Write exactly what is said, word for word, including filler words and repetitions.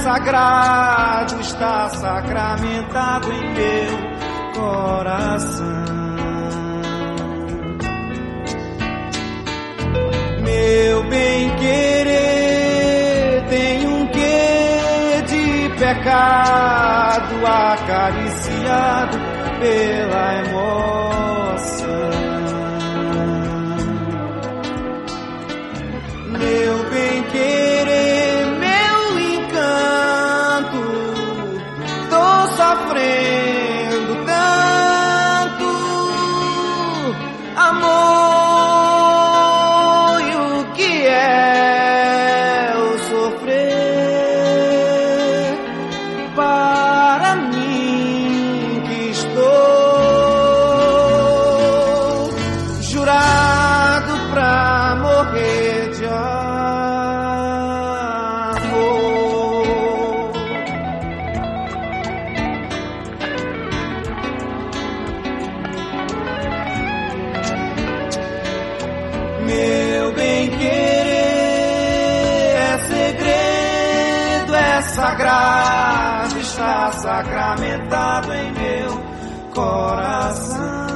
sagrado, está sacramentado em meu coração. Meu bem-querer tem um quê de pecado, acariciado pela emoção. Meu bem-querer, meu encanto, tô sofrendo tanto amor, e o que é o sofrer para mim que estou jurado pra morrer de amor. Meu bem-querer é segredo, é sagrado, está sacramentado em meu coração.